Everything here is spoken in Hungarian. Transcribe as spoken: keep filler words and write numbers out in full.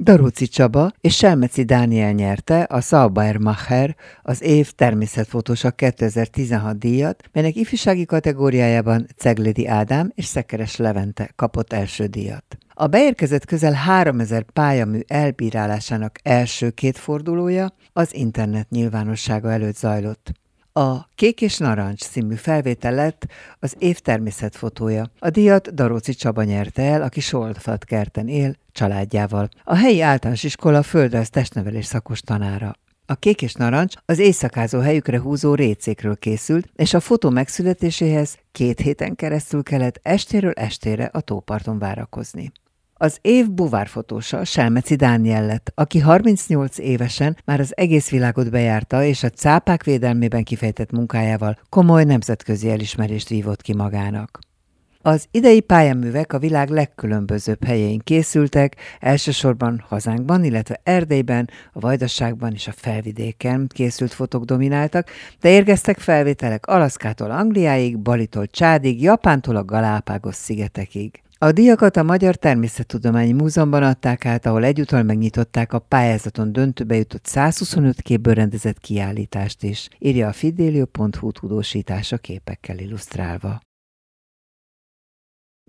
Daróczi Csaba és Selmeci Dániel nyerte a Saubermacher, az év természetfotósa kétezer-tizenhat díjat, melynek ifjúsági kategóriájában Ceglédi Ádám és Szekeres Levente kapott első díjat. A beérkezett közel háromezer pályamű elbírálásának első két fordulója az internet nyilvánossága előtt zajlott. A Kék és Narancs című felvétel lett az év természetfotója. A díjat Daróczi Csaba nyerte el, aki Soltfat-kerten él családjával. A helyi általános iskola földrajz testnevelés szakos tanára. A Kék és Narancs az éjszakázó helyükre húzó récékről készült, és a fotó megszületéséhez két héten keresztül kellett estéről estére a tóparton várakozni. Az év buvárfotósa Selmeci Dániel lett, aki harmincnyolc évesen már az egész világot bejárta, és a cápák védelmében kifejtett munkájával komoly nemzetközi elismerést vívott ki magának. Az idei pályaművek a világ legkülönbözőbb helyein készültek, elsősorban hazánkban, illetve Erdélyben, a Vajdaságban és a Felvidéken készült fotók domináltak, de érkeztek felvételek Alaszkától Angliáig, Balitól Csádig, Japántól a Galápágos-szigetekig. A díjakat a Magyar Természettudományi Múzeumban adták át, ahol egyúttal megnyitották a pályázaton döntőbe jutott százhuszonöt képből rendezett kiállítást is, írja a fidelio pont hu tudósítása képekkel illusztrálva.